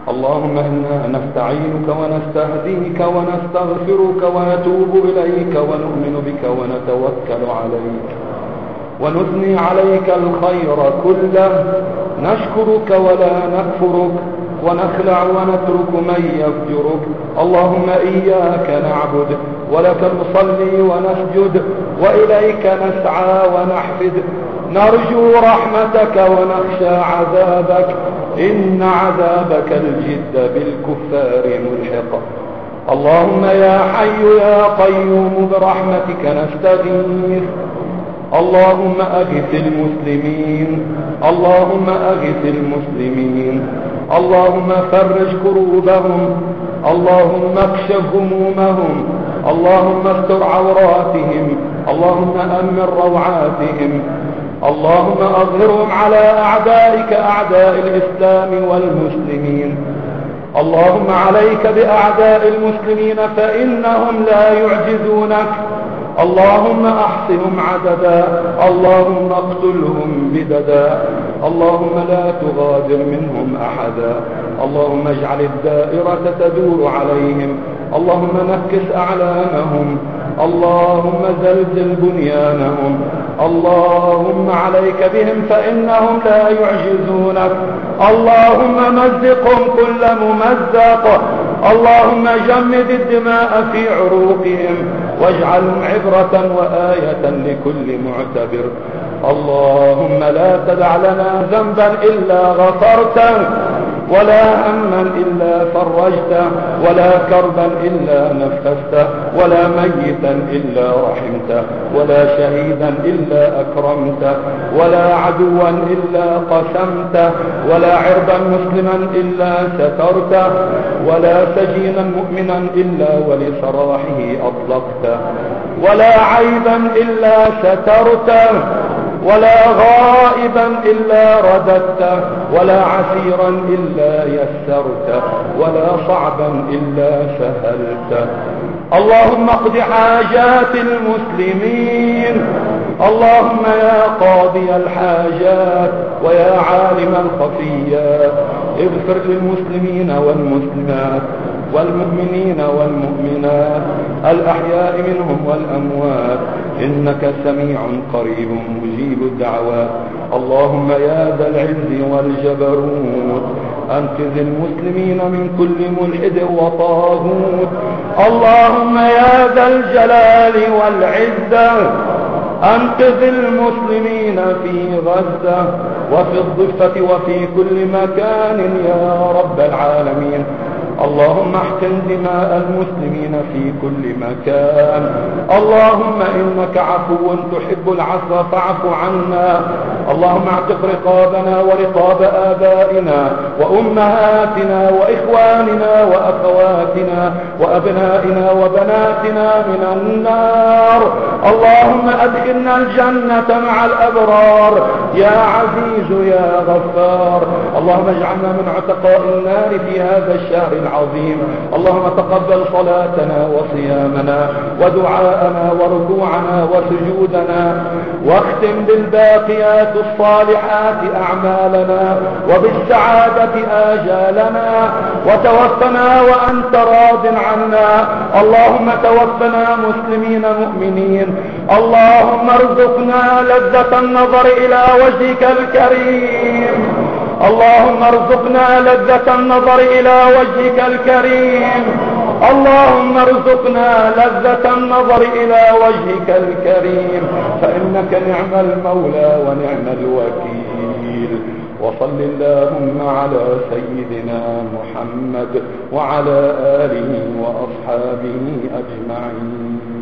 اللهم إنا نستعينك ونستهديك ونستغفرك ونتوب إليك ونؤمن بك ونتوكل عليك ونثني عليك الخير كله، نشكرك ولا نكفرك، ونخلع ونترك من يفجرك. اللهم إياك نعبد ولك نصلي ونسجد وإليك نسعى ونحفد، نرجو رحمتك ونخشى عذابك، إن عذابك الجد بالكفار ملحق. اللهم يا حي يا قيوم برحمتك نستغيث، اللهم أغث المسلمين، اللهم أغث المسلمين، اللهم فرج كروبهم، اللهم اكشف همومهم، اللهم استر عوراتهم، اللهم أمن روعاتهم، اللهم أظهرهم على أعدائك أعداء الإسلام والمسلمين. اللهم عليك بأعداء المسلمين فإنهم لا يعجزونك، اللهم احصهم عددا، اللهم اقتلهم بددا، اللهم لا تغادر منهم احدا، اللهم اجعل الدائرة تدور عليهم، اللهم نكس اعلامهم، اللهم زلزل بنيانهم، اللهم عليك بهم فانهم لا يعجزونك، اللهم مزقهم كل ممزق، اللهم جمد الدماء في عروقهم واجعلهم عبرة وآية لكل معتبر. اللهم لا تدع لنا ذنبا إلا غفرته، ولا هما إلا فرجته، ولا كربا إلا نفسته، ولا ميتا إلا رحمته، ولا شهيدا إلا أكرمته، ولا عدوا إلا قسمته، ولا عرضا مسلما إلا سترته، ولا سجينا مؤمنا إلا ولسراحه أطلقته، ولا عيبا إلا سترته، ولا غائبا إلا رددته، ولا عسيرا إلا يسرته، ولا صعبا إلا سهلته. اللهم اقض حاجات المسلمين، اللهم يا قاضي الحاجات ويا عالم الخفيات، اغفر للمسلمين والمسلمات والمؤمنين والمؤمنات الأحياء منهم والأموات، إنك سميع قريب مجيب الدعوات. اللهم يا ذا العز والجبروت أنقذ المسلمين من كل ملحد وطاغوت. اللهم يا ذا الجلال والعزة أنقذ المسلمين في غزة وفي الضفة وفي كل مكان يا رب العالمين. اللهم احقن دماء المسلمين في كل مكان. اللهم إنك عفو تحب العفو فاعف عنا. اللهم اعتق رقابنا ورقاب آبائنا وأمهاتنا وإخواننا وأخواتنا وأبنائنا وبناتنا من النار. اللهم أدخلنا الجنة مع الأبرار يا عزيز يا غفار. اللهم اجعلنا من عتقاء النار في هذا الشهر العظيم. اللهم تقبل صلاتنا وصيامنا ودعاءنا وركوعنا وسجودنا، واختم بالباقيات الصالحات أعمالنا وبالسعادة آجالنا، وتوفنا وأنت راض عنا. اللهم توفنا مسلمين مؤمنين. اللهم ارزقنا لذة النظر إلى وجهك الكريم. اللهم ارزقنا لذة النظر إلى وجهك الكريم. اللهم ارزقنا لذة النظر إلى وجهك الكريم، فإنك نعم المولى ونعم الوكيل. وصل اللهم على سيدنا محمد وعلى آله وأصحابه أجمعين.